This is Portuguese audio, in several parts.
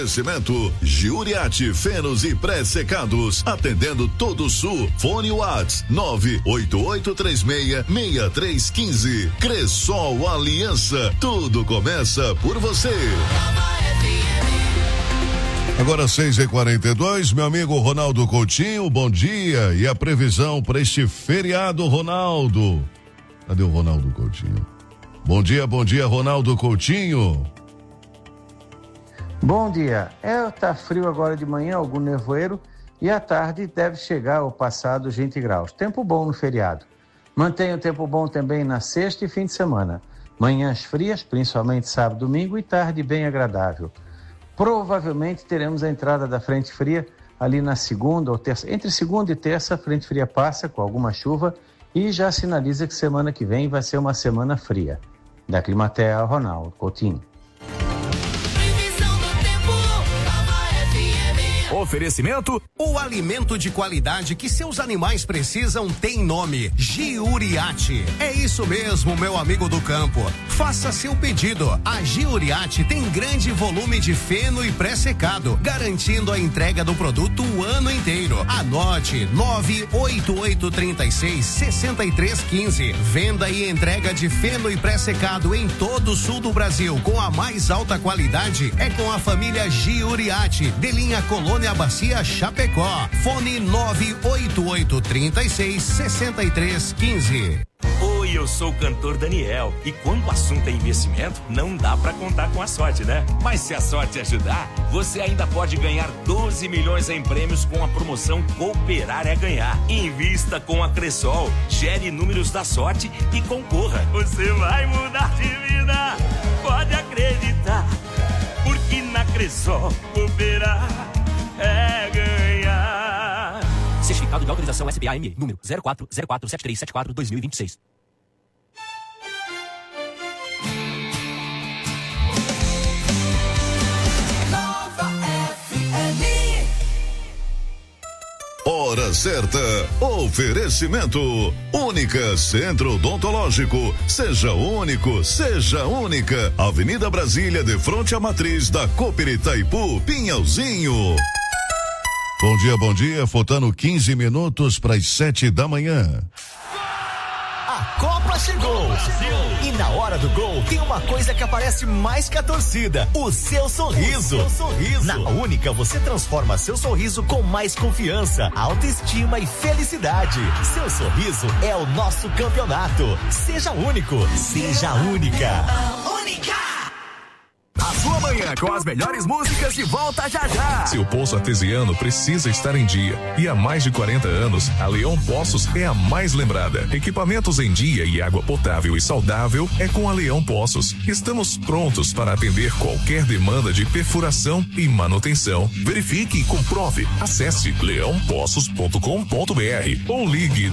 Oferecimento Giuriati Fenos e Pré-Secados, atendendo todo o Sul. Fone Whats 988366315. Cressol Aliança, tudo começa por você. Agora 6h42, meu amigo Ronaldo Coutinho, bom dia. E a previsão para este feriado, Ronaldo? Cadê o Ronaldo Coutinho? Bom dia, Ronaldo Coutinho. Bom dia. Tá frio agora de manhã, algum nevoeiro, e à tarde deve chegar ao passar dos 20 graus. Tempo bom no feriado. Mantenha o tempo bom também na sexta e fim de semana. Manhãs frias, principalmente sábado e domingo, e tarde bem agradável. Provavelmente teremos a entrada da frente fria ali na segunda ou terça. Entre segunda e terça, a frente fria passa com alguma chuva e já sinaliza que semana que vem vai ser uma semana fria. Da Climatea, Ronaldo Coutinho. Oferecimento: o alimento de qualidade que seus animais precisam tem nome: Giuriati. É isso mesmo, meu amigo do campo. Faça seu pedido. A Giuriati tem grande volume de feno e pré-secado, garantindo a entrega do produto o ano inteiro. Anote: 988366315. Venda e entrega de feno e pré-secado em todo o sul do Brasil com a mais alta qualidade é com a família Giuriati, de linha Colônia a Bacia Chapecó. Fone 988366315. Oi, eu sou o cantor Daniel e quando o assunto é investimento, não dá pra contar com a sorte, né? Mas se a sorte ajudar, você ainda pode ganhar 12 milhões em prêmios com a promoção Cooperar é Ganhar. Invista com a Cressol, gere números da sorte e concorra. Você vai mudar de vida, pode acreditar, porque na Cressol cooperar é ganhar. Certificado de autorização SBAM, número 04047374-2026. Nova FM. Hora certa. Oferecimento: Única Centro Odontológico. Seja único, seja única. Avenida Brasília, de frente à matriz da Cooper Itaipu, Pinhalzinho. Bom dia, faltando 15 minutos para as 7 da manhã. A Copa chegou! E na hora do gol tem uma coisa que aparece mais que a torcida: o seu sorriso. Na Única você transforma seu sorriso com mais confiança, autoestima e felicidade. Seu sorriso é o nosso campeonato. Seja único, seja única. Única! A sua manhã com as melhores músicas de volta já já. Seu poço artesiano precisa estar em dia. E há mais de 40 anos, a Leão Poços é a mais lembrada. Equipamentos em dia e água potável e saudável é com a Leão Poços. Estamos prontos para atender qualquer demanda de perfuração e manutenção. Verifique e comprove. Acesse leãopoços.com.br ou ligue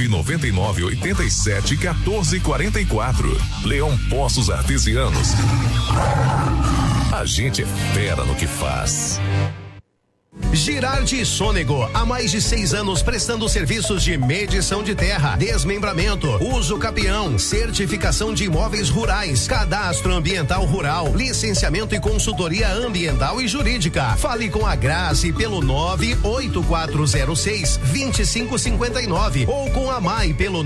999-87-1444. Leão Poços Artesianos. A gente é fera no que faz. Girardi Sônego, há mais de 6 anos prestando serviços de medição de terra, desmembramento, uso capião, certificação de imóveis rurais, cadastro ambiental rural, licenciamento e consultoria ambiental e jurídica. Fale com a Grazi pelo 98406-2559 ou com a MAI pelo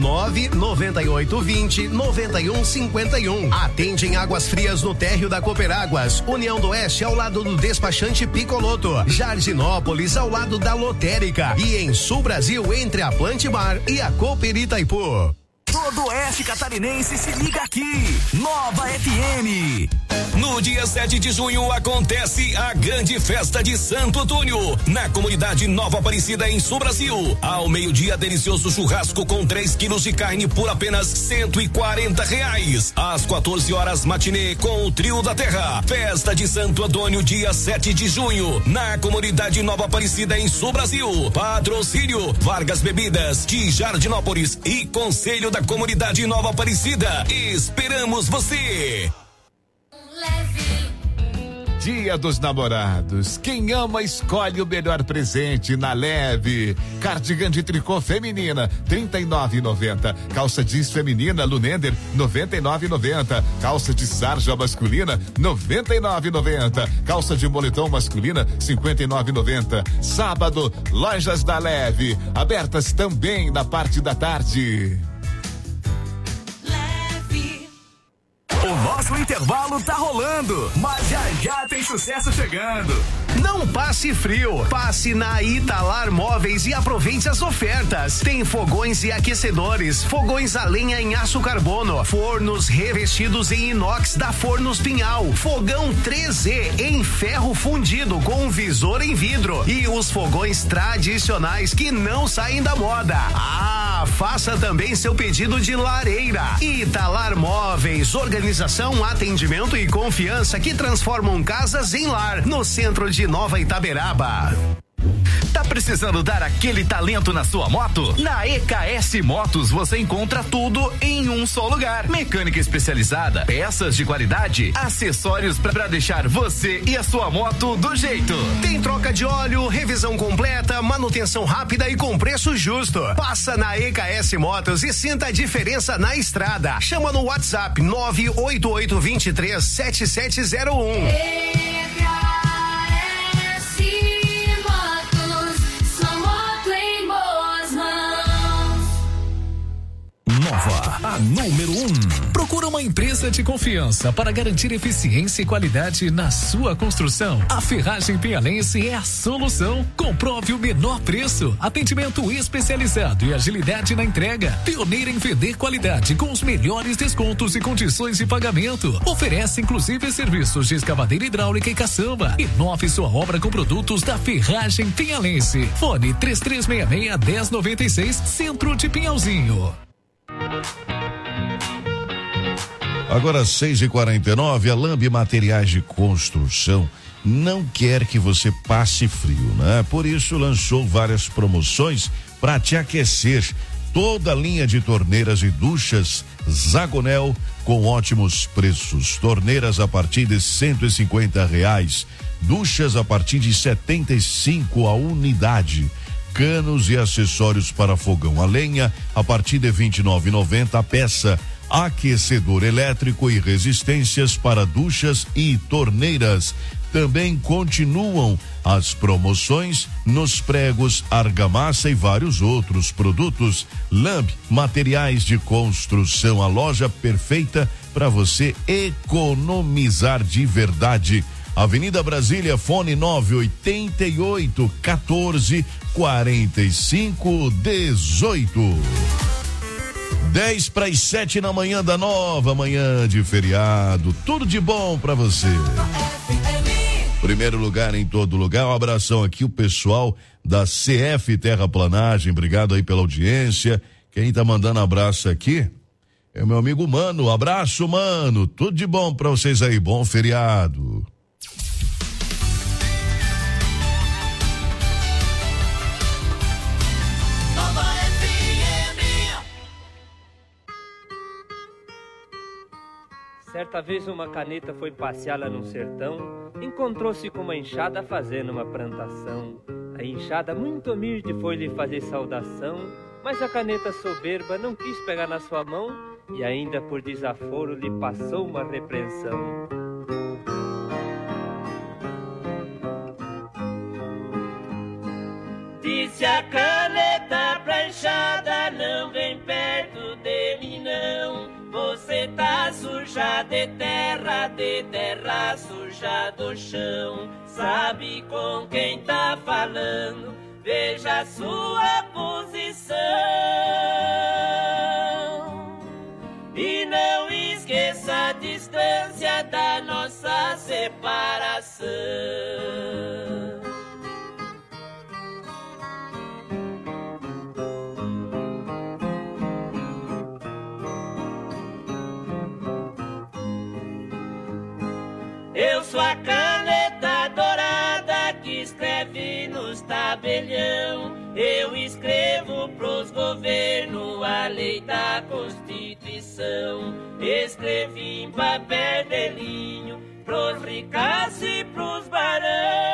99820-9151. Atende em Águas Frias no térreo da Cooperáguas, União do Oeste ao lado do despachante Picoloto, Jardinópolis ao lado da Lotérica e em Sul Brasil entre a Plantimar e a Cooper Itaipu. Todo oeste catarinense se liga aqui. Nova FM. No dia 7 de junho acontece a grande festa de Santo Antônio, na comunidade Nova Aparecida, em Sul Brasil. Ao meio-dia, delicioso churrasco com 3 quilos de carne por apenas R$140. Às 14 horas, matinê com o Trio da Terra. Festa de Santo Antônio, dia 7 de junho, na comunidade Nova Aparecida, em Sul Brasil. Patrocínio Vargas Bebidas, de Jardinópolis e Conselho da Comunidade Nova Aparecida. Esperamos você! Dia dos Namorados. Quem ama escolhe o melhor presente na Leve. Cardigan de tricô feminina, R$39,90. Calça jeans feminina Lunender, R$99,90. Calça de sarja masculina, R$99,90. Calça de moletom masculina, R$59,90. Sábado, lojas da Leve, abertas também na parte da tarde. O nosso intervalo tá rolando, mas já tem sucesso chegando. Não passe frio, passe na Italar Móveis e aproveite as ofertas. Tem fogões e aquecedores, fogões a lenha em aço carbono, fornos revestidos em inox da Fornos Pinhal, fogão 3E em ferro fundido com visor em vidro e os fogões tradicionais que não saem da moda. Faça também seu pedido de lareira. Italar Móveis, organização, atendimento e confiança que transformam casas em lar, no centro de Nova Itaberaba. Tá precisando dar aquele talento na sua moto? Na EKS Motos você encontra tudo em um só lugar. Mecânica especializada, peças de qualidade, acessórios pra deixar você e a sua moto do jeito. Tem troca de óleo, revisão completa, manutenção rápida e com preço justo. Passa na EKS Motos e sinta a diferença na estrada. Chama no WhatsApp 988237701. A número 1. Procura uma empresa de confiança para garantir eficiência e qualidade na sua construção. A Ferragem Pinhalense é a solução. Comprove o menor preço, atendimento especializado e agilidade na entrega. Pioneira em vender qualidade com os melhores descontos e condições de pagamento. Oferece inclusive serviços de escavadeira hidráulica e caçamba. Inove sua obra com produtos da Ferragem Pinhalense. Fone 3366-1096, Centro de Pinhalzinho. Agora 6h49, a Lambi Materiais de Construção não quer que você passe frio, né? Por isso lançou várias promoções para te aquecer. Toda a linha de torneiras e duchas Zagonel com ótimos preços. Torneiras a partir de R$150, duchas a partir de 75 a unidade. Canos e acessórios para fogão a lenha a partir de R$29,90 a peça. Aquecedor elétrico e resistências para duchas e torneiras. Também continuam as promoções nos pregos, argamassa e vários outros produtos. Lambi Materiais de Construção, a loja perfeita para você economizar de verdade. Avenida Brasília, fone 988-14-45-18. 6:50 na manhã da nova manhã de feriado. Tudo de bom pra você. Primeiro lugar em todo lugar. Um abração aqui o pessoal da CF Terraplanagem. Obrigado aí pela audiência. Quem tá mandando abraço aqui é o meu amigo Mano. Abraço, Mano. Tudo de bom pra vocês aí. Bom feriado. Certa vez uma caneta foi passear lá no sertão, encontrou-se com uma enxada fazendo uma plantação. A enxada muito humilde foi lhe fazer saudação, mas a caneta soberba não quis pegar na sua mão e ainda por desaforo lhe passou uma repreensão. Disse a caneta pra enxada, não vem perto de mim não. Você tá suja de terra suja do chão. Sabe com quem tá falando, veja a sua posição. E não esqueça a distância da nossa separação. Eu sou a caneta dourada que escreve nos tabelião. Eu escrevo pros governos a lei da Constituição. Escrevi em papel de linho pros ricaços e pros barão.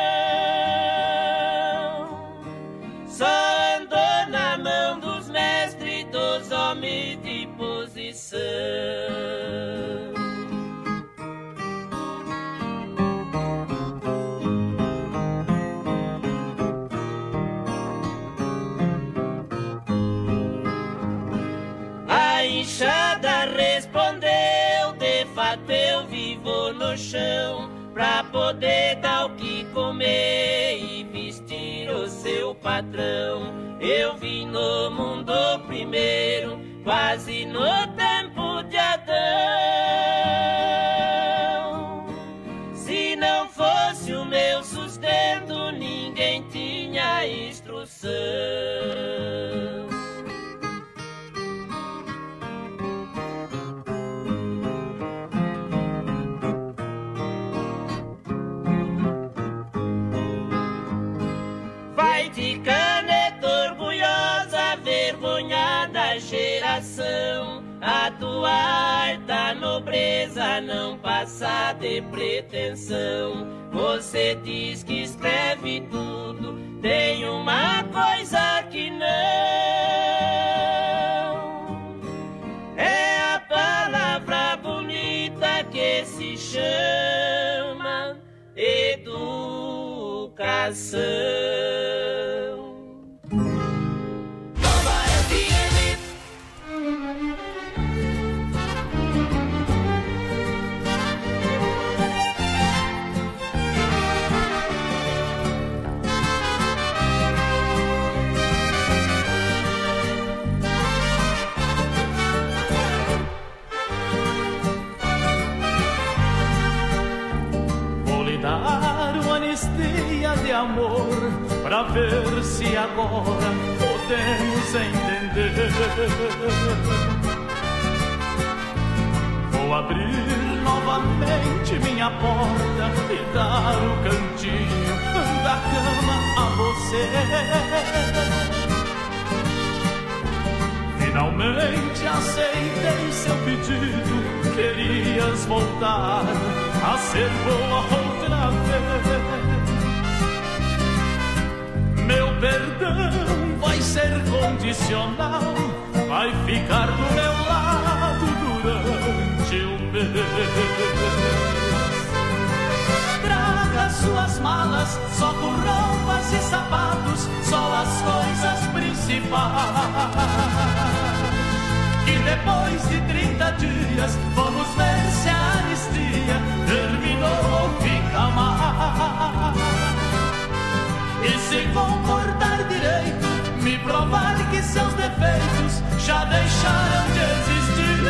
Só andou na mão dos mestres, dos homens de posição. A enxada respondeu, de fato eu vivo no chão, pra poder dar o que comer e vestir o seu patrão. Eu vim no mundo primeiro, quase no tempo de Adão. Se não fosse o meu sustento, ninguém tinha instrução. Vai de caneta orgulhosa, vergonhada geração. A tua alta nobreza não passa de pretensão. Você diz que escreve tudo, tem uma coisa que não. É a palavra bonita que se chama educação. Dar uma anistia de amor, pra ver se agora podemos entender. Vou abrir novamente minha porta e dar o cantinho da cama a você. Finalmente aceitei seu pedido, querias voltar a ser boa outra vez. Meu perdão vai ser condicional, vai ficar do meu lado durante o mês. Traga suas malas, só com roupas e sapatos, só as coisas principais. E depois de 30 dias vamos ver se a anistia terminou ou fica mais. E se comportar direito, me provar que seus defeitos já deixaram de existir.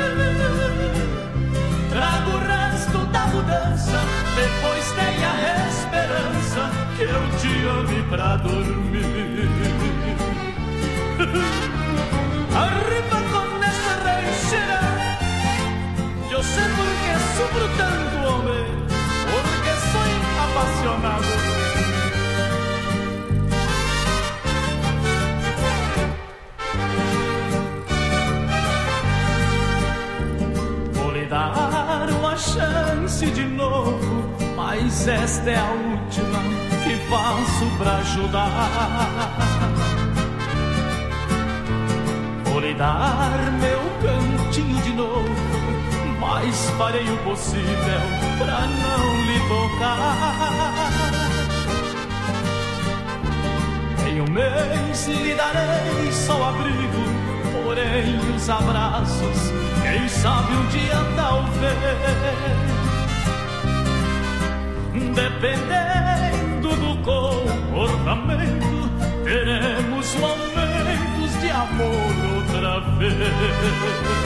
Trago o resto da mudança, depois tenha esperança que eu te ame pra dormir. Arriba con esta ranchera, yo sé por qué sufro tanto, hombre, porque soy apasionado. Vou lhe dar uma chance de novo, mas esta é a última que faço pra ajudar. Vou lhe dar meu cantinho de novo, mas farei o possível pra não lhe tocar. Em um mês lhe darei só abrigo, porém os abraços, quem sabe um dia talvez. Dependendo do comportamento, teremos momentos de amor outra vez.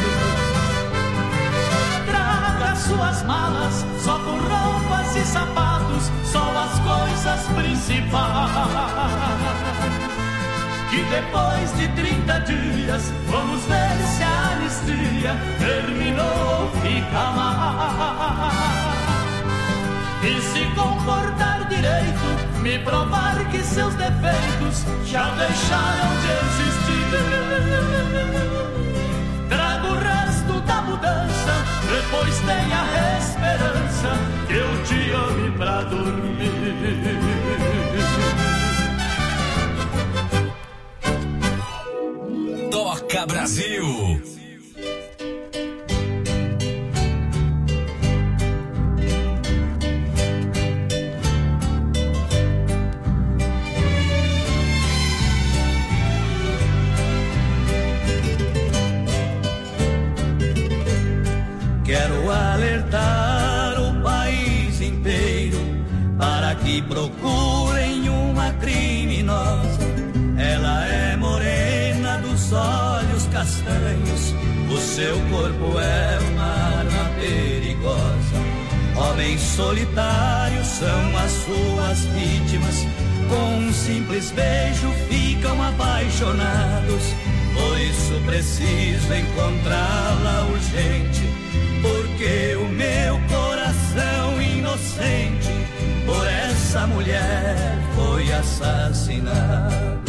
Traga suas malas, só com roupas e sapatos, só as coisas principais. Que depois de 30 dias vamos ver se a anistia terminou ou fica mais. E se comportar direito, me provar que seus defeitos já deixaram de existir. Trago o resto da mudança, depois tenha esperança que eu te ame pra dormir. Toca Brasil. Quero alertar o país inteiro para que procurem uma criminosa. Ela é morena dos olhos castanhos, o seu corpo é uma arma perigosa. Homens solitários são as suas vítimas, com um simples beijo ficam apaixonados. Por isso preciso encontrá-la urgente, porque o meu coração inocente por essa mulher foi assassinado.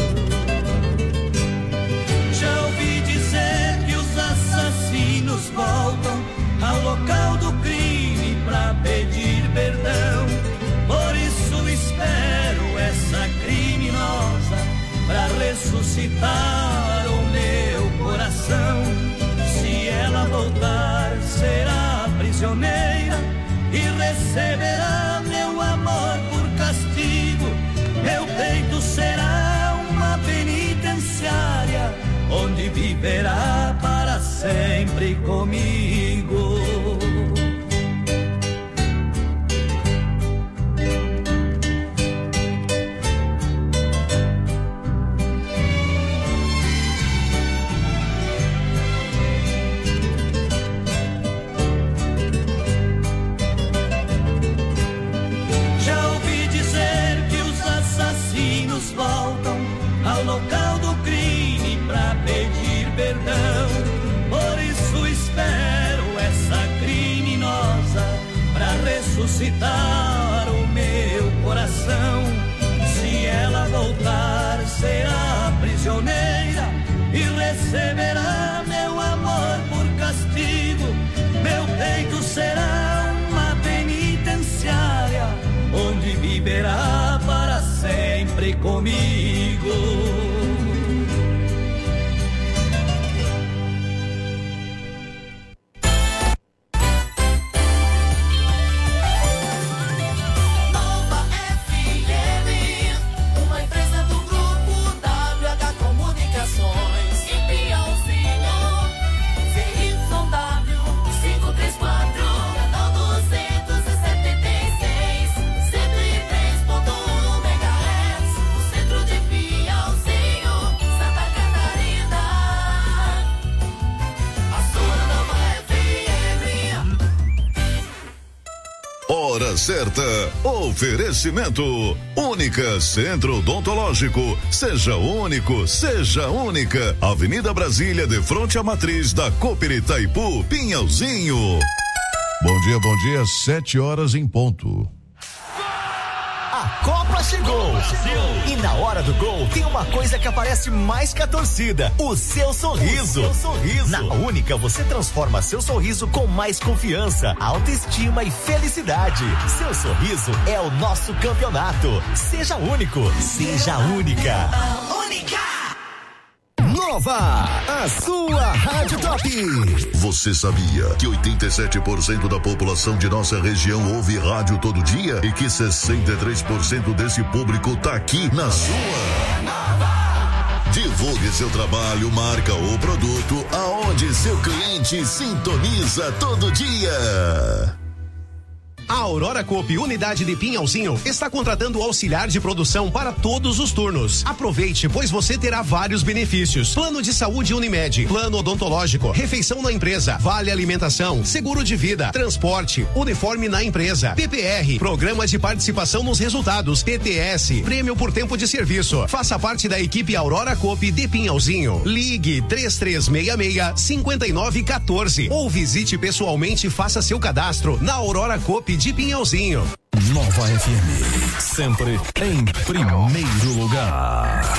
Já ouvi dizer que os assassinos voltam ao local do crime pra pedir perdão. Por isso espero essa criminosa pra ressuscitar o meu coração. Se ela voltar, será prisioneira e receberá meu amor por castigo. Meu peito será uma penitenciária, onde viverá para sempre comigo. Voltam ao local do crime pra pedir perdão. Por isso espero essa criminosa pra ressuscitar o meu coração. Se ela voltar, será prisioneira e receberá meu amor por castigo. Meu peito será uma penitenciária, onde viverá para sempre comigo. Nova FM, uma empresa do grupo WH Comunicações. Em Piauzinho, ZYW 534, canal 276, 103.1 MHz, no centro de Piauzinho, Santa Catarina. A sua Nova FM. Hora certa. Oferecimento. Única Centro Odontológico. Seja único, seja única. Avenida Brasília, de frente à matriz da Cooper Itaipu, Pinhalzinho. Bom dia, 7h em ponto. A Copa chegou. E na hora do gol tem uma coisa que aparece mais que a torcida: o seu sorriso. Na Única você transforma seu sorriso com mais confiança, autoestima e felicidade. Seu sorriso é o nosso campeonato. Seja único, seja única. Única! Nova, a sua Rádio Top. Você sabia que 87% da população de nossa região ouve rádio todo dia e que 63% desse público tá aqui na sua? Divulgue seu trabalho, marca ou produto aonde seu cliente sintoniza todo dia. A Aurora Coop, unidade de Pinhalzinho, está contratando auxiliar de produção para todos os turnos. Aproveite, pois você terá vários benefícios: plano de saúde Unimed, plano odontológico, refeição na empresa, vale alimentação, seguro de vida, transporte, uniforme na empresa, PPR, programa de participação nos resultados, PTS, prêmio por tempo de serviço. Faça parte da equipe Aurora Coop de Pinhalzinho. Ligue 3366-5914 ou visite pessoalmente e faça seu cadastro na Aurora Coop de Pinhalzinho. Nova FM, sempre em primeiro lugar.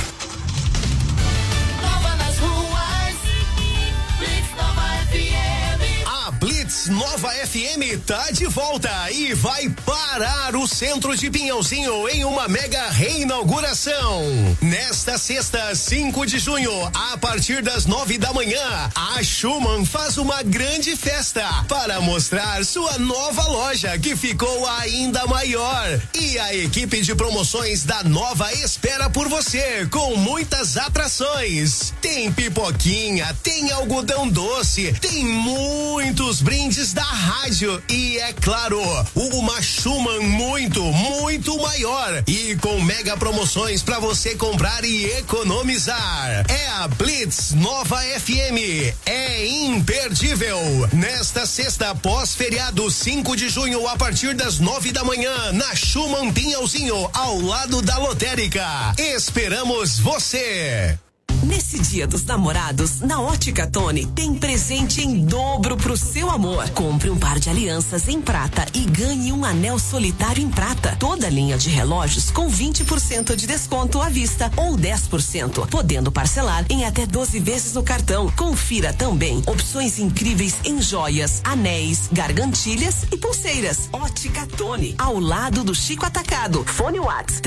Nova nas ruas, Blitz Nova FM. Blitz Nova FM tá de volta e vai parar o centro de Pinhalzinho em uma mega reinauguração. Nesta sexta, 5 de junho, a partir das 9 da manhã, a Schumann faz uma grande festa para mostrar sua nova loja que ficou ainda maior. E a equipe de promoções da Nova espera por você com muitas atrações. Tem pipoquinha, tem algodão doce, tem muitos brindes da rádio e, é claro, uma Schumann muito maior e com mega promoções para você comprar e economizar. É a Blitz Nova FM, é imperdível. Nesta sexta, pós-feriado, 5 de junho, a partir das 9 da manhã, na Schumann Pinhalzinho, ao lado da lotérica. Esperamos você! Nesse Dia dos Namorados, na Ótica Tony, tem presente em dobro pro seu amor. Compre um par de alianças em prata e ganhe um anel solitário em prata. Toda linha de relógios com 20% de desconto à vista ou 10%, podendo parcelar em até 12 vezes no cartão. Confira também opções incríveis em joias, anéis, gargantilhas e pulseiras. Ótica Tony, ao lado do Chico Atacado. Fone Whats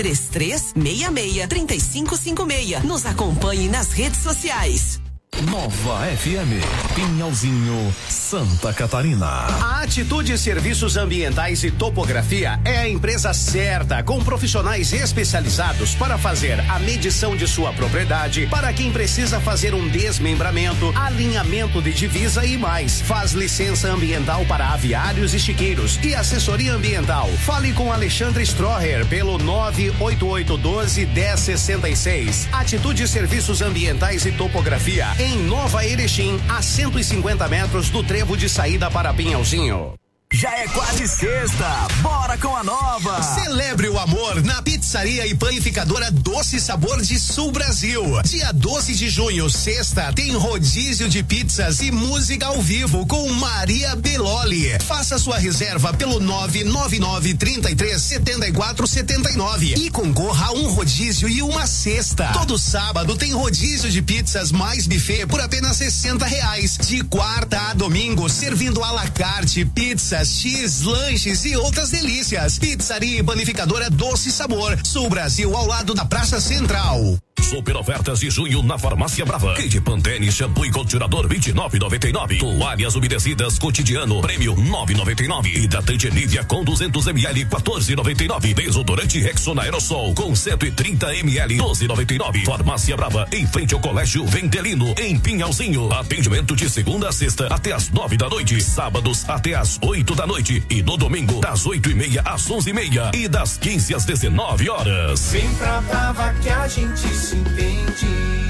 3366-3556. Nos acompanhe nas redes sociais. Nova FM, Pinhalzinho, Santa Catarina. A Atitude Serviços Ambientais e Topografia é a empresa certa, com profissionais especializados para fazer a medição de sua propriedade, para quem precisa fazer um desmembramento, alinhamento de divisa e mais. Faz licença ambiental para aviários e chiqueiros e assessoria ambiental. Fale com Alexandre Stroher pelo 98812-1066. Atitude Serviços Ambientais e Topografia, em Nova Erechim, a 150 metros do trevo de saída para Pinhalzinho. Já é quase sexta, bora com a nova! Celebre o amor na Pizzaria e Panificadora Doce Sabor de Sul Brasil. Dia 12 de junho, sexta, tem rodízio de pizzas e música ao vivo com Maria Beloli. Faça sua reserva pelo 999-33-7479 e concorra a um rodízio e uma cesta. Todo sábado tem rodízio de pizzas mais buffet por apenas R$60. De quarta a domingo, servindo à la carte, pizzas, X, lanches e outras delícias. Pizzaria e Panificadora Doce Sabor, Sul Brasil, ao lado da Praça Central. Super ofertas de junho na Farmácia Brava. Kit Pantene, shampoo e condicionador 29,99. Toalhas umedecidas cotidiano, prêmio 9,99. Hidratante Nivea com 200 ml 14,99. Desodorante Rexona Aerosol com 130 ml 12,99. Farmácia Brava, em frente ao Colégio Vendelino, em Pinhalzinho. Atendimento de segunda a sexta até as 9 da noite. Sábados até as 8 da noite e no domingo das 8:30 às 11:30 e das 15 às 19 horas. Sempre tratava que a gente se entende.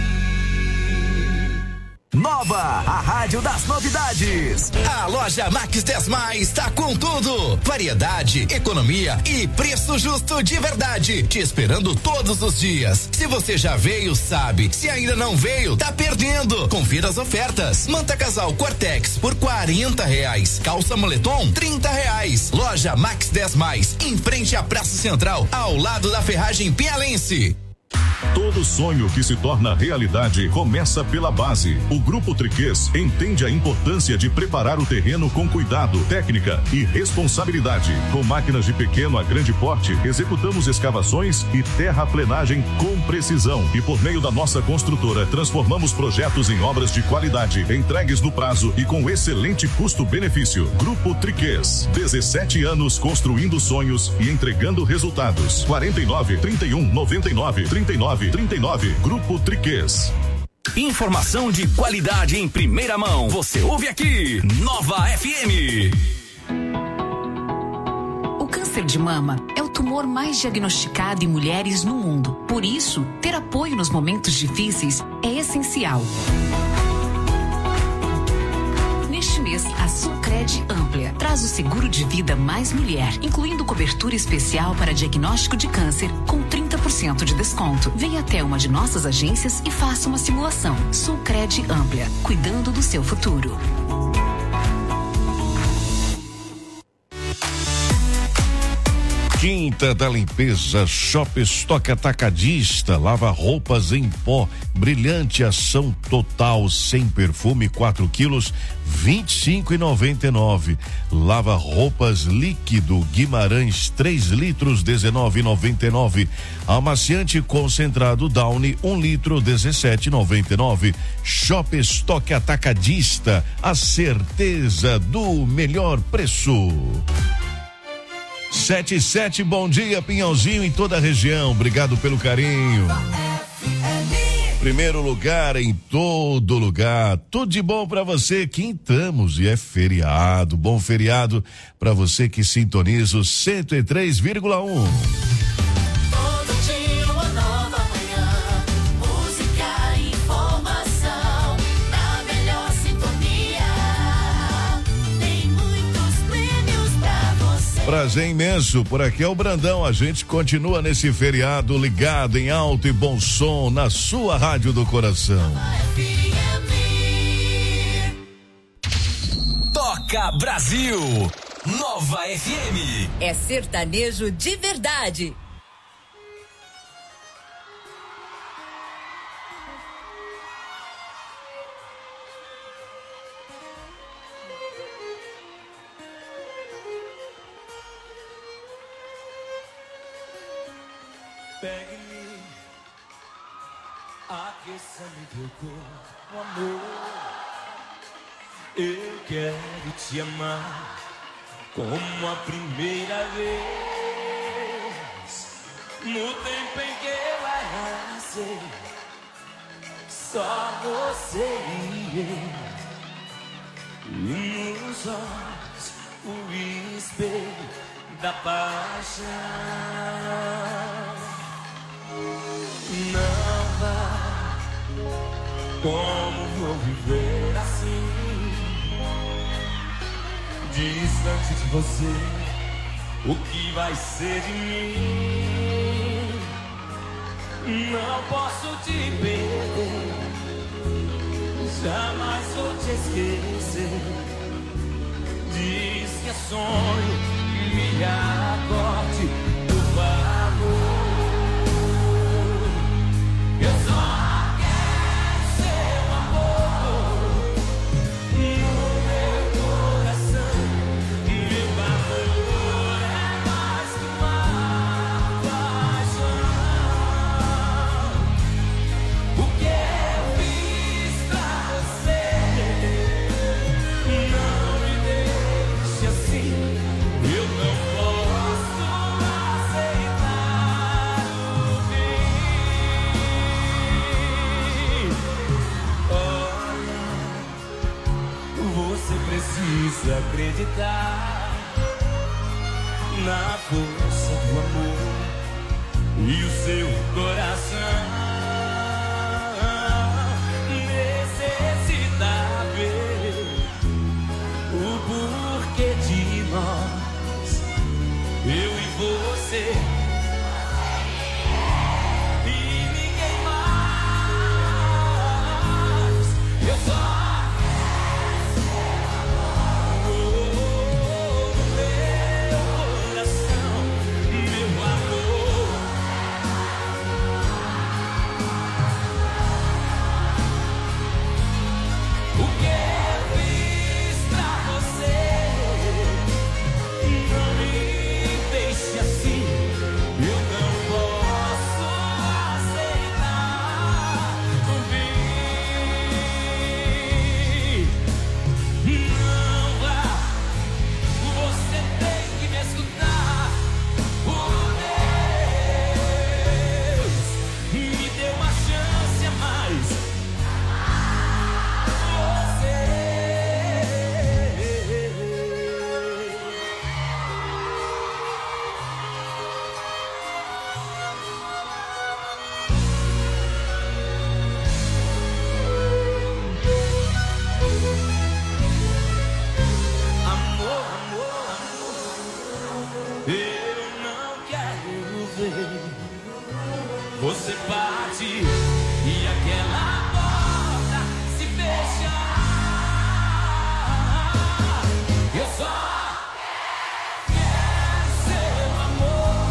Nova, a rádio das novidades. A loja Max 10 Mais tá com tudo. Variedade, economia e preço justo de verdade. Te esperando todos os dias. Se você já veio, sabe. Se ainda não veio, tá perdendo. Confira as ofertas. Manta casal Cortex por R$40. Calça moletom R$30. Loja Max 10 Mais, em frente à Praça Central, ao lado da Ferragem Pialense. Todo sonho que se torna realidade começa pela base. O Grupo Triquês entende a importância de preparar o terreno com cuidado, técnica e responsabilidade. Com máquinas de pequeno a grande porte, executamos escavações e terraplenagem com precisão. E por meio da nossa construtora, transformamos projetos em obras de qualidade, entregues no prazo e com excelente custo-benefício. Grupo Triquês, 17 anos construindo sonhos e entregando resultados. 49 31 99 39 39. Grupo Triquês. Informação de qualidade em primeira mão. Você ouve aqui, Nova FM. O câncer de mama é o tumor mais diagnosticado em mulheres no mundo. Por isso, ter apoio nos momentos difíceis é essencial. Neste mês, a Sulcred Amplia traz o seguro de vida mais mulher, incluindo cobertura especial para diagnóstico de câncer com 30% de desconto. Venha até uma de nossas agências e faça uma simulação. Sulcred Amplia, cuidando do seu futuro. Quinta da Limpeza, Shop Estoque Atacadista, lava roupas em pó, brilhante ação total, sem perfume, 4 quilos, 25,99. Lava roupas líquido Guimarães, 3 litros, 19,99. Amaciante concentrado Downy, 1 litro, 17,99. Shop Estoque Atacadista, a certeza do melhor preço. 77, bom dia, Pinhalzinho, em toda a região. Obrigado pelo carinho. Primeiro lugar em todo lugar. Tudo de bom pra você. Quintamos e é feriado. Bom feriado pra você que sintoniza o 103,1. Prazer imenso, por aqui é o Brandão, a gente continua nesse feriado ligado em alto e bom som na sua rádio do coração. Toca Brasil, Nova FM. É sertanejo de verdade. Pegue-me, aqueça-me teu corpo, amor. Eu quero te amar como a primeira vez. No tempo em que eu era nascer, só você e eu. E nos olhos o espelho da paixão. Não vá, como vou viver assim, distante de você, o que vai ser de mim? Não posso te perder, jamais vou te esquecer. Diz que é sonho, me acorde, por favor. Eu só quero seu amor no meu coração. Meu amor é mais que uma paixão. O que eu fiz pra você, não me deixe assim. Eu não posso aceitar o fim. Você precisa acreditar na força do amor e o seu coração necessita ver o porquê de nós, eu e você. E ninguém mais. Eu só você bate e aquela porta se fecha. Eu só quero seu amor.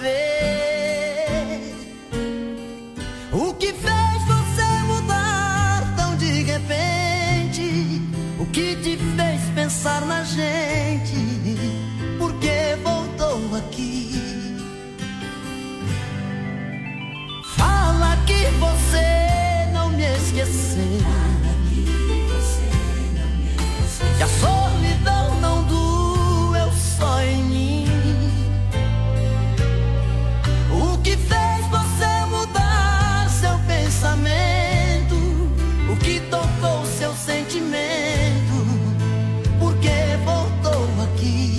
saber o que fez você mudar tão de repente, o que te fez pensar na gente, por que voltou aqui. Fala que você não me esqueceu, que a solidão não doeu só em mim. O que fez você mudar seu pensamento, o que tocou seu sentimento, por que voltou aqui.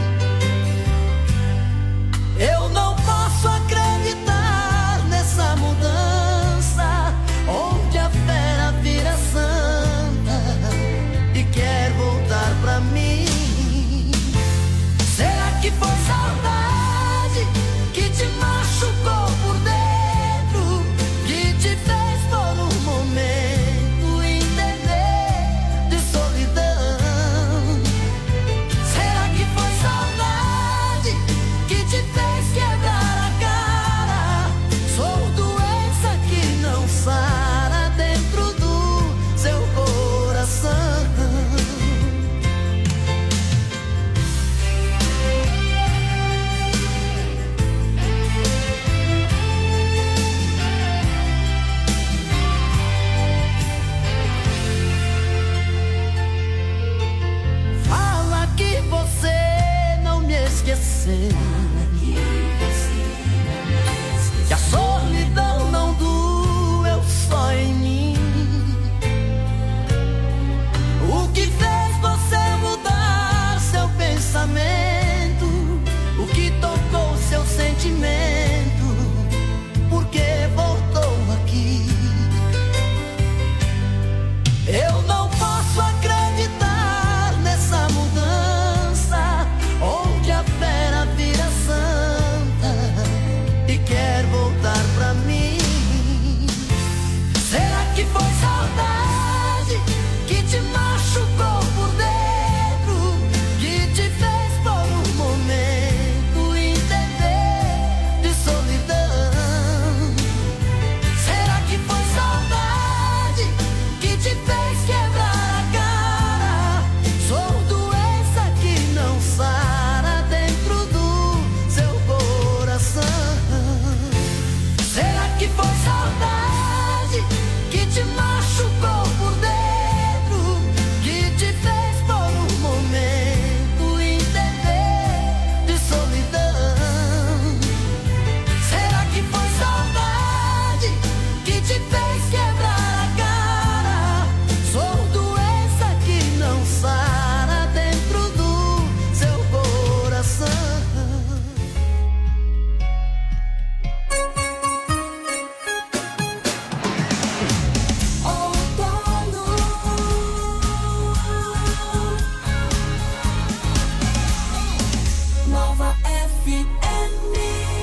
Eu não posso acreditar nessa mudança, onde a fera vira santa e quer voltar pra mim. Será que foi saudade que te machucou por dentro, que te fez por um momento entender de solidão? Será que foi saudade que te fez quebrar a cara? Sou doença que não sara dentro do seu coração. Fala que você não me esqueceu, que a solidão não doeu só em mim. O que fez você mudar seu pensamento, o que tocou seu sentimento, por que voltou aqui. Eu não posso acreditar nessa mudança, onde a fera vira santa e quer voltar pra mim. Será que foi saudade que te machucou por dentro, que te fez por um momento entender de solidão? Será que foi saudade que te fez quebrar a cara? Sou doença que não sara dentro do seu coração. Será que foi saudade que te machucou por dentro, que te fez por um momento entender de solidão? Será que foi saudade que te fez quebrar a cara? Sou doença que não sara dentro do seu coração. Nova FM.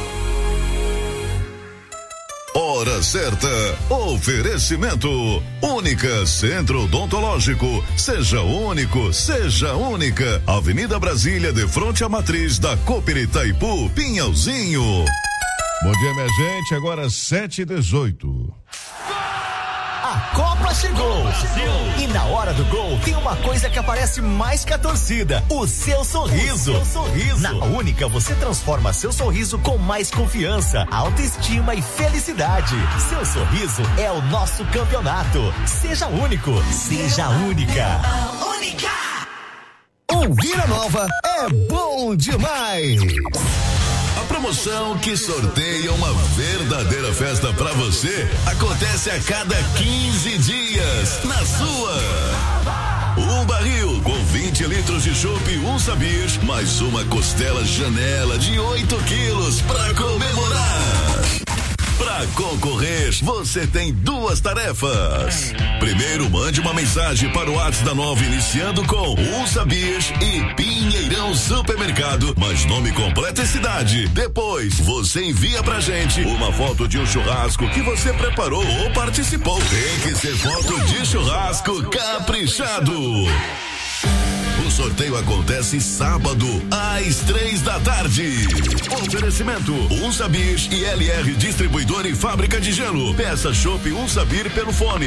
Hora certa. Oferecimento. Única Centro Odontológico. Seja único, seja única. Avenida Brasília, de frente à matriz da Cooper Itaipu, Pinhalzinho. Bom dia, minha gente. Agora 7h18. A Copa chegou! E na hora do gol tem uma coisa que aparece mais que a torcida: o seu sorriso. Na Única você transforma seu sorriso com mais confiança, autoestima e felicidade. Seu sorriso é o nosso campeonato. Seja único, seja única. Única! Ouvir a nova é bom demais! A promoção que sorteia uma verdadeira festa pra você acontece a cada 15 dias na sua. Um barril com 20 litros de chopp, um sabir, mais uma costela Janela de 8 quilos pra comemorar. Pra concorrer, você tem duas tarefas. Primeiro, mande uma mensagem para o WhatsApp da Nova iniciando com Sabir e Pinheirão Supermercado, mas nome completo e cidade. Depois, você envia pra gente uma foto de um churrasco que você preparou ou participou. Tem que ser foto de churrasco caprichado. O sorteio acontece sábado, às 3:00. Oferecimento: Unsabir e LR Distribuidor e Fábrica de Gelo. Peça Chopp Unsabir pelo fone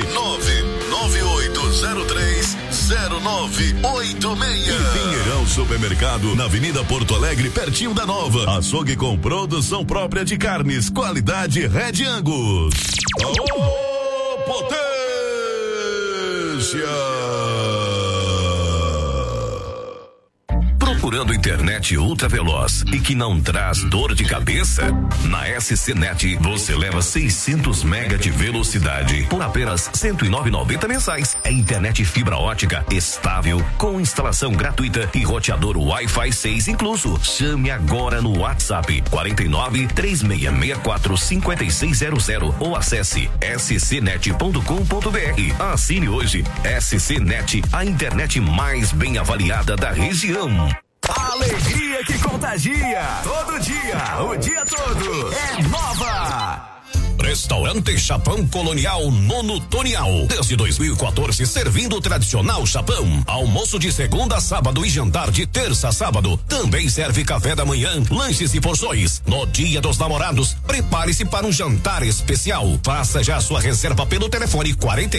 998030986. E Pinheirão Supermercado, na Avenida Porto Alegre, pertinho da Nova. Açougue com produção própria de carnes, qualidade Red Angus. Aô, potência! Procurando internet ultra veloz e que não traz dor de cabeça? Na SCNet você leva 600 mega de velocidade por apenas R$ 109,90 mensais. É internet fibra ótica estável com instalação gratuita e roteador Wi-Fi 6 incluso. Chame agora no WhatsApp 49 3664 5600 ou acesse scnet.com.br. Assine hoje. SCNet, a internet mais bem avaliada da região. Alegria que contagia. Todo dia, o dia todo. É Nova. Restaurante Chapão Colonial Nono Tonial. Desde 2014, servindo o tradicional chapão. Almoço de segunda a sábado e jantar de terça a sábado. Também serve café da manhã, lanches e porções. No Dia dos Namorados, prepare-se para um jantar especial. Faça já sua reserva pelo telefone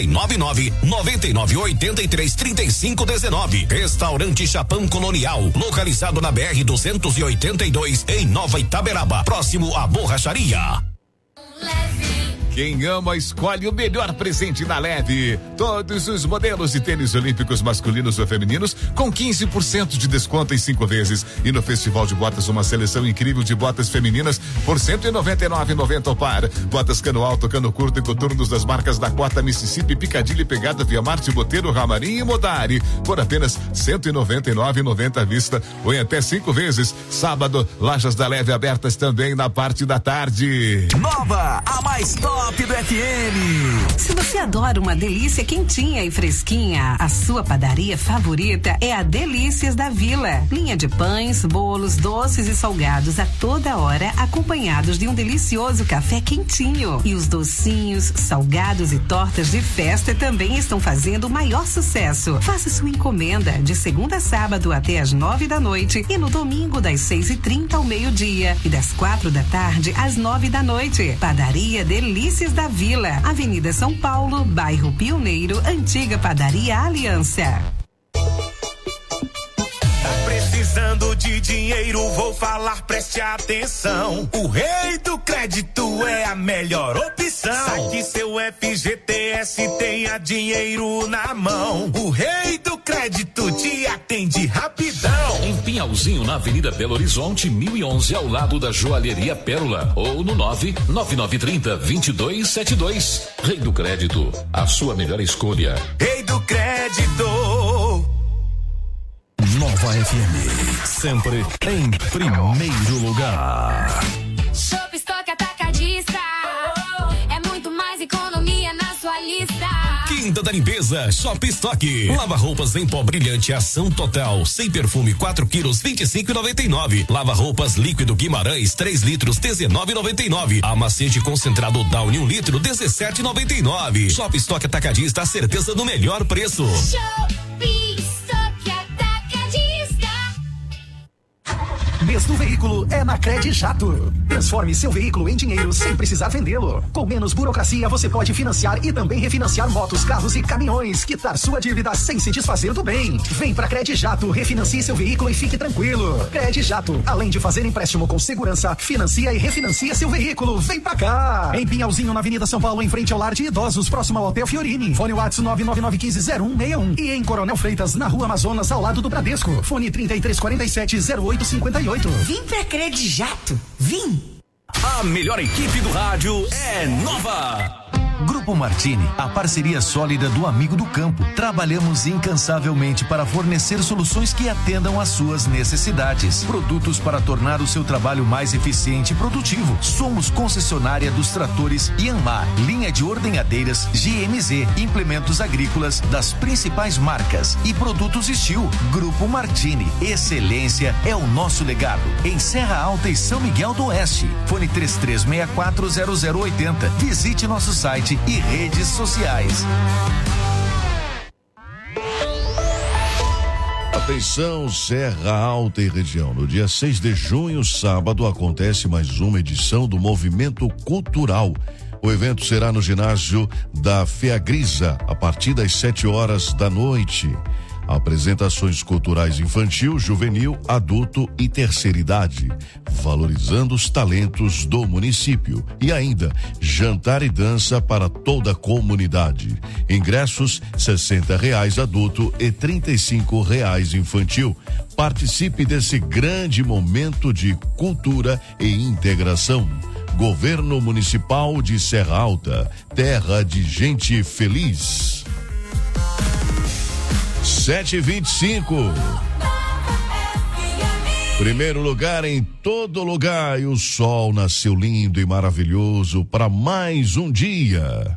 499-9983-3519. Restaurante Chapão Colonial, localizado na BR-282, em Nova Itaberaba, próximo à Borracharia. Quem ama, escolhe o melhor presente na Leve. Todos os modelos de tênis olímpicos masculinos ou femininos com 15% de desconto em 5 vezes. E no Festival de Botas, uma seleção incrível de botas femininas por R$ 199,90 o par. Botas cano alto, cano curto e coturnos das marcas Dakota, Mississippi, Piccadilly, Pegada, Via Marte, Boteiro, Ramarim e Modari por apenas R$ 199,90 à vista ou em até 5 vezes. Sábado, lojas da Leve abertas também na parte da tarde. Nova, a mais top do FM. Se você adora uma delícia quentinha e fresquinha, a sua padaria favorita é a Delícias da Vila. Linha de pães, bolos, doces e salgados a toda hora, acompanhados de um delicioso café quentinho. E os docinhos, salgados e tortas de festa também estão fazendo o maior sucesso. Faça sua encomenda de segunda a sábado até às 9:00 e no domingo das 6:30 ao meio-dia e das 16:00 às 21:00. Padaria Delícias da Vila, Avenida São Paulo, bairro Pioneiro, antiga Padaria Aliança. Precisando de dinheiro, vou falar, preste atenção. O Rei do Crédito é a melhor opção. Saque seu FGTS, tenha dinheiro na mão. O Rei do Crédito te atende rapidão. Em Pinhalzinho, na Avenida Belo Horizonte, 1011, ao lado da Joalheria Pérola. Ou no 99930-2272. Rei do Crédito, a sua melhor escolha. Rei do Crédito. Nova FM, sempre em primeiro lugar. Shop Stock Atacadista, é muito mais economia na sua lista. Quinta da Limpeza, Shop Stock. Lava roupas em pó brilhante, ação total. Sem perfume, 4 quilos, R$25,99. Lava roupas líquido Guimarães, 3 litros, R$19,99. Amacete concentrado Downy, 1 litro, R$17,99. Shop Stock Atacadista, a certeza do melhor preço. Shop Stock Atacadista. Mês do veículo é na Cred Jato. Transforme seu veículo em dinheiro sem precisar vendê-lo. Com menos burocracia, você pode financiar e também refinanciar motos, carros e caminhões. Quitar sua dívida sem se desfazer do bem. Vem pra Cred Jato, refinancie seu veículo e fique tranquilo. Cred Jato, além de fazer empréstimo com segurança, financia e refinancia seu veículo. Vem pra cá! Em Pinhalzinho, na Avenida São Paulo, em frente ao Lar de Idosos, próximo ao Hotel Fiorini. Fone WhatsApp 999150161. E em Coronel Freitas, na Rua Amazonas, ao lado do Bradesco. Fone 33470858. Vim pra Cred Jato, vim! A melhor equipe do rádio é Nova. Grupo Martini, a parceria sólida do amigo do campo. Trabalhamos incansavelmente para fornecer soluções que atendam às suas necessidades. Produtos para tornar o seu trabalho mais eficiente e produtivo. Somos concessionária dos tratores Yanmar, linha de ordenhadeiras GMZ, implementos agrícolas das principais marcas e produtos Steel. Grupo Martini, excelência é o nosso legado. Em Serra Alta e São Miguel do Oeste. Fone 33640080. Visite nosso site e redes sociais. Atenção, Serra Alta e região. No dia 6 de junho, sábado, acontece mais uma edição do Movimento Cultural. O evento será no ginásio da Feagrisa, a partir das 7 horas da noite. Apresentações culturais infantil, juvenil, adulto e terceira idade, valorizando os talentos do município. E ainda, jantar e dança para toda a comunidade. Ingressos R$60 adulto e R$35 infantil. Participe desse grande momento de cultura e integração. Governo Municipal de Serra Alta, terra de gente feliz. 7h25. Primeiro lugar em todo lugar e o sol nasceu lindo e maravilhoso para mais um dia.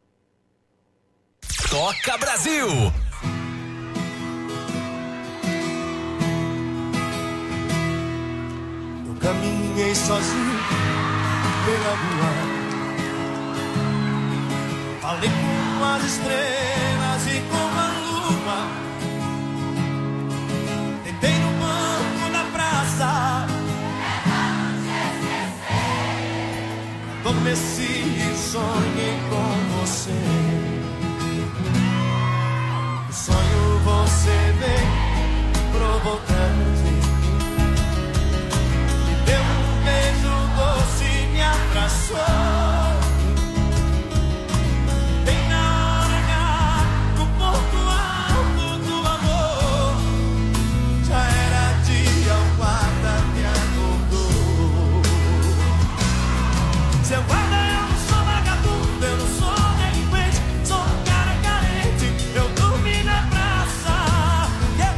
Toca Brasil! Eu caminhei sozinho pela rua, falei com as estrelas e com a lua. Tentei no banco da praça, adormeci e sonhei com você. O sonho você vem provocante, me deu um beijo doce, me abraçou. Seu guarda, eu não sou vagabundo, eu não sou delinquente, sou um cara carente, eu dormi na praça.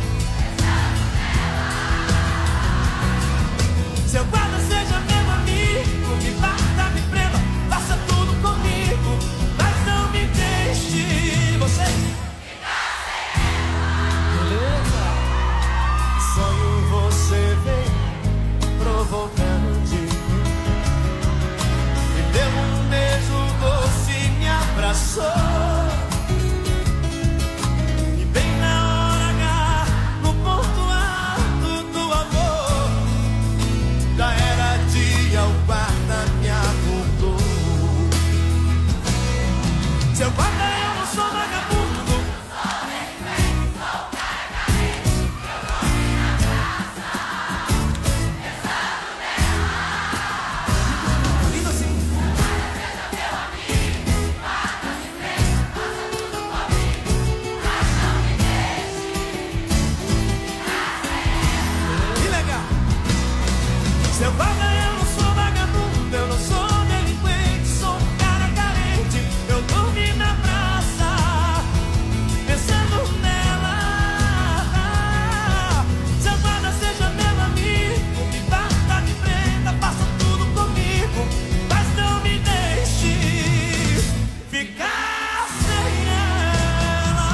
Seu guarda, seja meu amigo, me bata, me prenda, faça tudo comigo, mas não me deixe você. Beleza? Sonho você vem provocando. Deu um beijo doce, me abraçou. E bem na hora H, no ponto alto do amor, já era dia, o guarda me acordou. Seu guarda, eu não sou vagabundo. Seu guarda, eu não sou vagabundo, eu não sou delinquente, sou um cara carente, eu dormi na praça, pensando nela. Seu guarda, seja meu amigo, me bata, me prenda, faça tudo comigo, mas não me deixe ficar sem ela.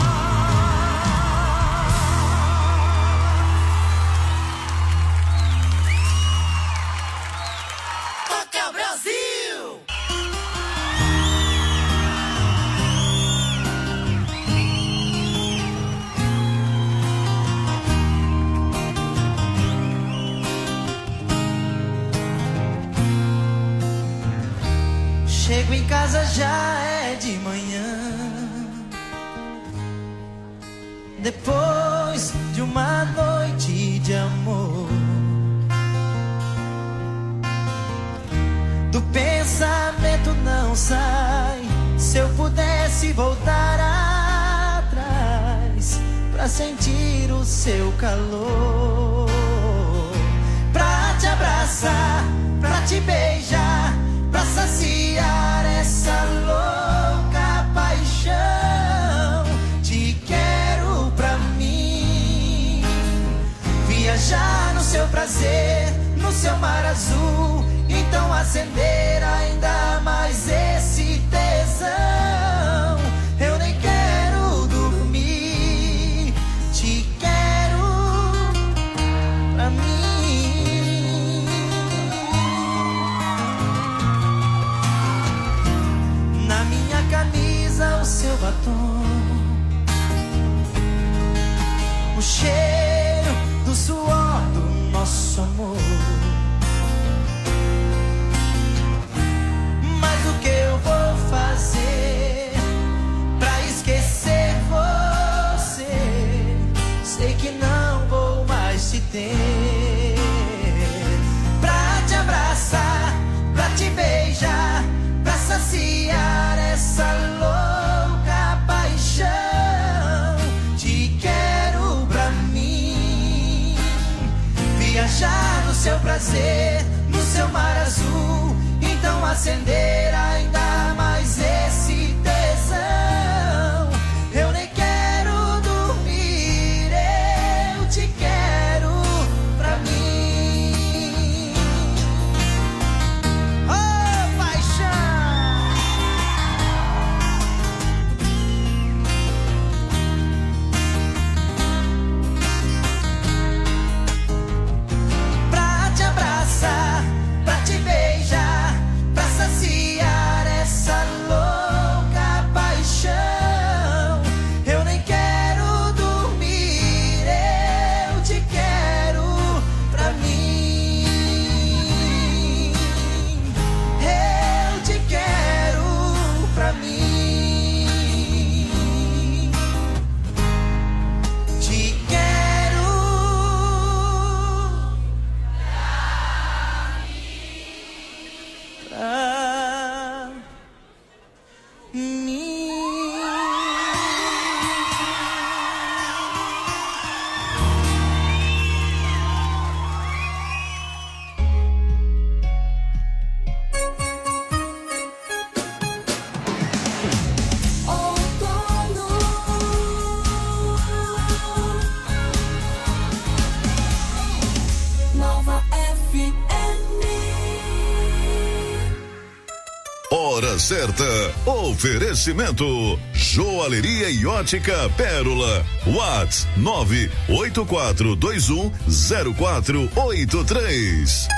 Toca Brasil! Chego em casa, já é de manhã, depois de uma noite de amor. Do pensamento não sai, se eu pudesse voltar atrás, pra sentir o seu calor, pra te abraçar, pra te beijar, pra saciar essa louca paixão. Te quero pra mim, viajar no seu prazer, no seu mar azul, então acender ainda mais esse tesão. Eu nem quero dormir, te quero pra mim. Na minha camisa o seu batom, o cheiro seu prazer, no seu mar azul. Então acender ainda mais esse tesão. Eu nem quero dormir, eu te quero pra mim. Oh, paixão! Pra te abraçar, pra te beijar, pra saciar essa louca paixão. Eu nem quero dormir, eu te quero pra mim. Eu te quero pra mim. Te quero. Pra mim. Nova FM. Hora certa. Oferecimento. Joalheria e ótica Pérola. Whats 984210483.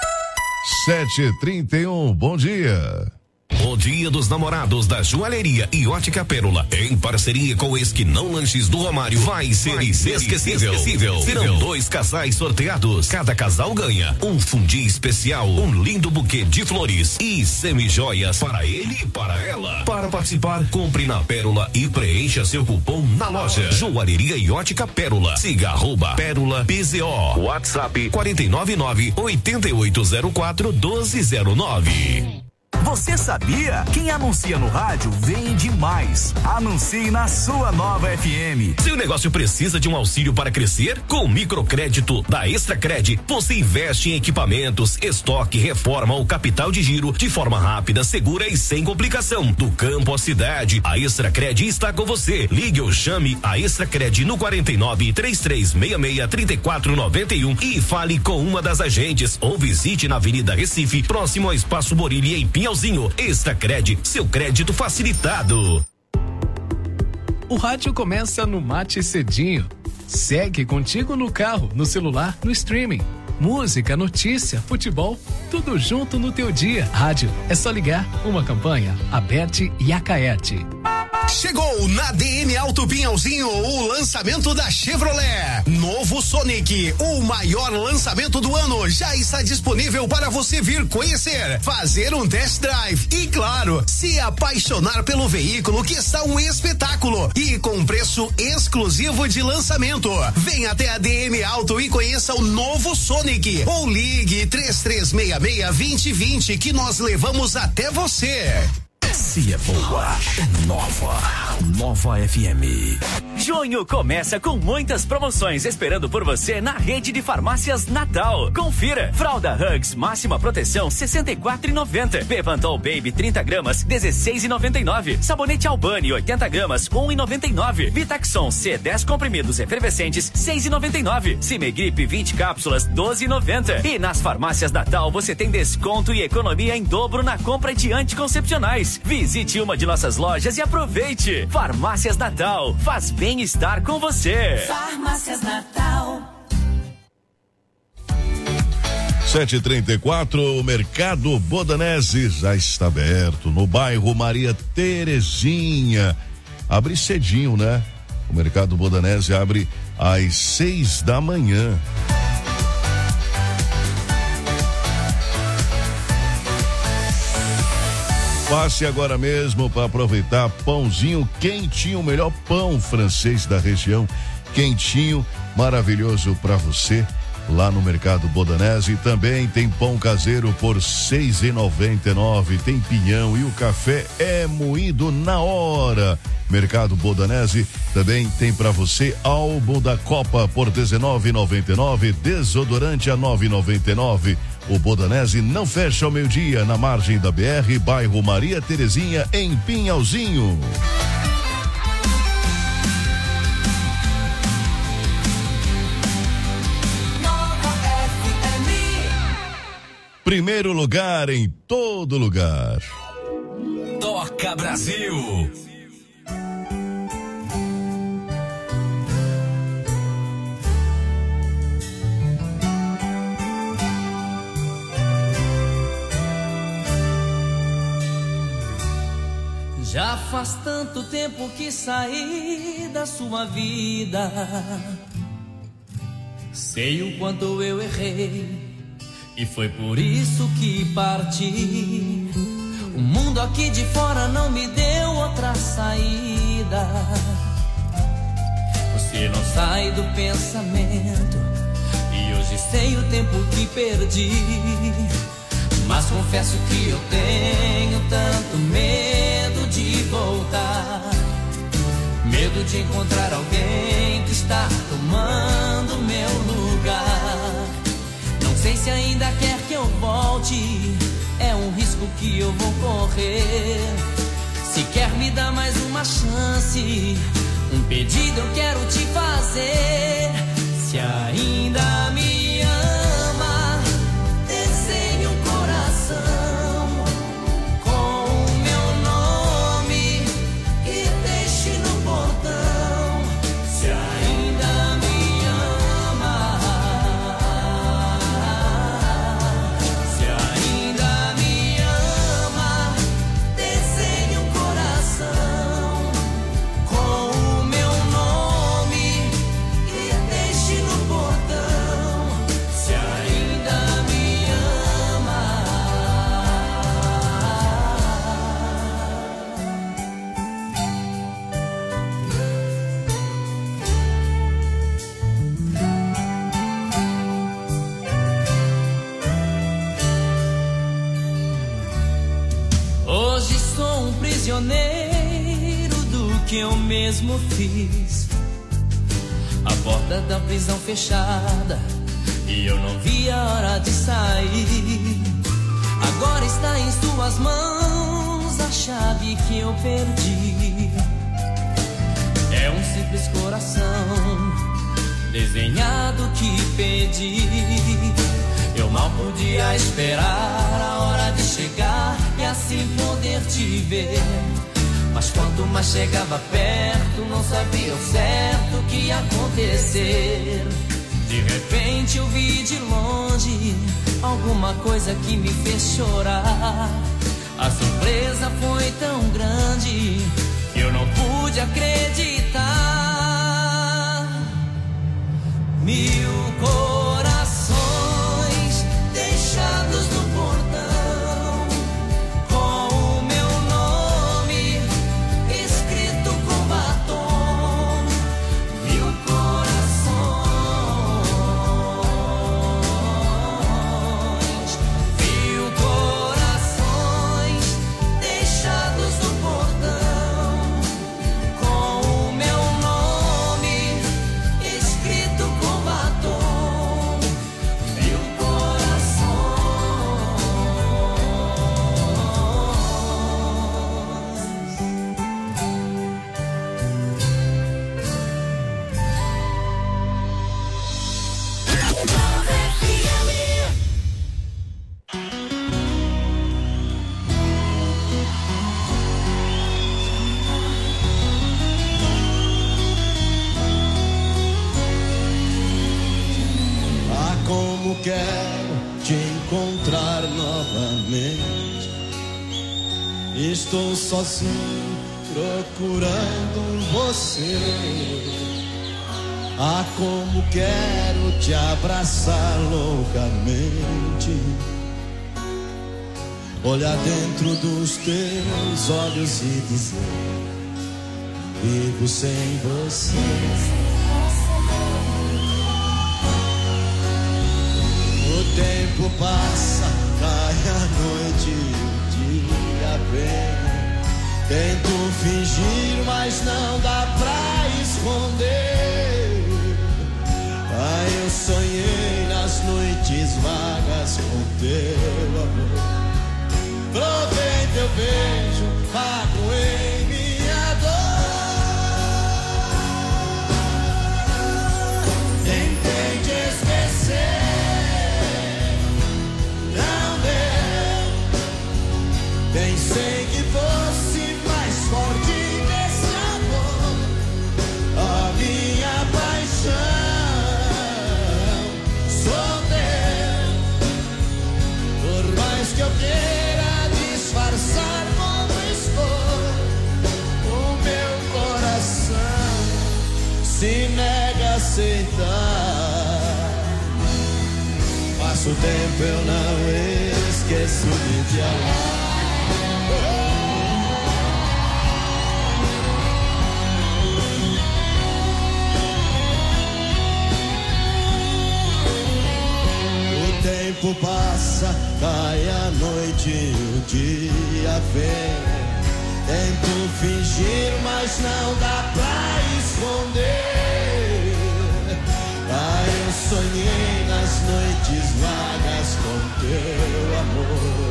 7h31, bom dia. O Dia dos Namorados da Joalheria e Ótica Pérola, em parceria com o Esquinão Lanches do Romário, vai ser inesquecível. Serão 2 casais sorteados. Cada casal ganha um fundi especial, um lindo buquê de flores e semijoias para ele e para ela. Para participar, compre na Pérola e preencha seu cupom na loja. Joalheria e Ótica Pérola. Siga @Pérola PZO. WhatsApp 499-8804-1209. Você sabia? Quem anuncia no rádio vende mais. Anuncie na sua Nova FM. Seu negócio precisa de um auxílio para crescer? Com o microcrédito da Extracred, você investe em equipamentos, estoque, reforma ou capital de giro de forma rápida, segura e sem complicação. Do campo à cidade, a Extracred está com você. Ligue ou chame a Extracred no 49-3366-3491 e fale com uma das agentes ou visite na Avenida Recife, próximo ao Espaço Borilli, em Pinhalzinho. Extracred, seu crédito facilitado. O rádio começa no Mate Cedinho. Segue contigo no carro, no celular, no streaming. Música, notícia, futebol, tudo junto no teu dia. Rádio, é só ligar. Uma campanha, Aberte e Acaete. Chegou na DM Auto Pinhalzinho o lançamento da Chevrolet. Novo Sonic, o maior lançamento do ano, já está disponível para você vir conhecer, fazer um test drive e, claro, se apaixonar pelo veículo, que está um espetáculo e com preço exclusivo de lançamento. Venha até a DM Auto e conheça o novo Sonic ou ligue 3366-2020 que nós levamos até você. Se é boa, é nova. Nova FM. Junho começa com muitas promoções esperando por você na rede de farmácias Natal. Confira. Fralda Hugs máxima proteção 64,90. Bepantol Baby 30 gramas 16,99. Sabonete Albani 80 gramas 1,99. Vitaxon C 10 comprimidos efervescentes 6,99. Cimegripe 20 cápsulas 12,90. E nas farmácias Natal você tem desconto e economia em dobro na compra de anticoncepcionais. Visite uma de nossas lojas e aproveite. Farmácias Natal, faz bem estar com você. Farmácias Natal. 7h34, o Mercado Bodanese já está aberto no bairro Maria Terezinha. Abre cedinho, né? O Mercado Bodanese abre às 6 da manhã. Passe agora mesmo para aproveitar pãozinho quentinho, o melhor pão francês da região. Quentinho, maravilhoso para você. lá no Mercado Bodanese. Também tem pão caseiro por R$6,99. Tem pinhão e o café é moído na hora. Mercado Bodanese também tem para você álbum da Copa por R$19,99. Desodorante a R$9,99. O Bodanese não fecha ao meio-dia na margem da BR, bairro Maria Terezinha, em Pinhalzinho. Primeiro lugar em todo lugar. Toca Brasil. Já faz tanto tempo que saí da sua vida. Sei o quanto eu errei e foi por isso que parti. O mundo aqui de fora não me deu outra saída. Você não sai do pensamento e hoje sei o tempo que perdi. Mas confesso que eu tenho tanto medo de voltar. Medo de encontrar alguém que está tomando meu lugar. Não sei se ainda quer que eu volte, é um risco que eu vou correr. Se quer me dar mais uma chance, um pedido eu quero te fazer. Se ainda me ama, desenhe um coração com o meu nome e deixe no portão. Se ainda me ama, se ainda me ama, desenhe um coração com o meu nome e deixe no portão. Se ainda me ama. Hoje sou um prisioneiro do que eu mesmo fiz. A porta da prisão fechada e eu não vi a hora de sair. Agora está em suas mãos a chave que eu perdi. É um simples coração desenhado que pedi. Eu mal podia esperar a hora de chegar e assim poder te ver. Mas quanto mais chegava perto, não sabia o certo que ia acontecer. De repente eu vi de longe alguma coisa que me fez chorar. A surpresa foi tão grande que eu não pude acreditar. 1000 corações deixados no portão, com o meu nome escrito com batom. 1000 corações, 1000 corações deixados no portão, com o meu nome escrito com batom. 1000 Ah, como quero te encontrar novamente. Estou sozinho procurando você. Ah, como quero te abraçar loucamente. Olhar dentro dos teus olhos e dizer: vivo sem você. tempo passa, cai a noite e o dia vem. Tento fingir, mas não dá pra esconder. Ah, eu sonhei nas noites vagas com teu amor. Provei teu beijo, magoei minha dor. Tentei te esquecer, não deu. Pensei que fosse mais forte que esse amor. A minha paixão sou teu. Por mais que eu queira disfarçar como estou, o meu coração se nega a aceitar. Passa o tempo, eu não esqueço de te amar. O tempo passa, cai a noite e o dia vem. Tento fingir, mas não dá pra esconder. Ah, eu sonhei nas noites vagas com teu amor.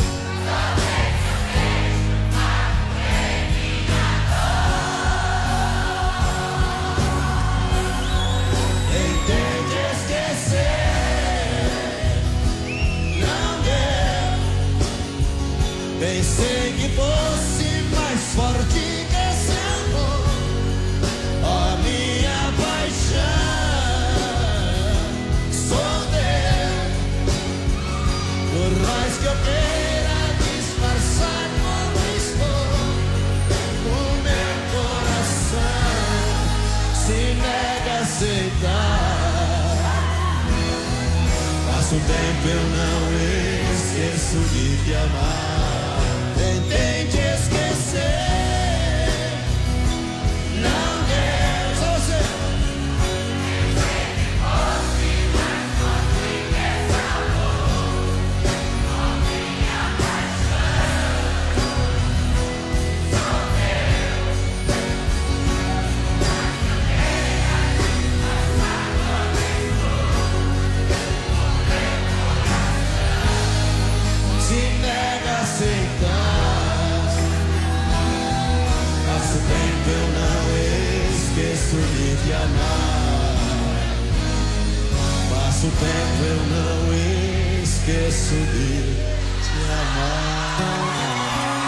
Tentei te esquecer, não deu. Pensei que fosse mais forte que esse amor. A minha paixão sou teu. Por mais que eu queira disfarçar como estou, o meu coração se nega a aceitar. Passa o tempo, eu não esqueço de te amar. Tentei te esquecer, não deu. Só você. Pensei que fosse mais forte que esse amor. A minha paixão sou teu. Mas eu queria disfarçar como estou, o meu coração se nega a aceitar. Passa o tempo, eu não esqueço de te amar. Passa o tempo, eu não esqueço de te amar.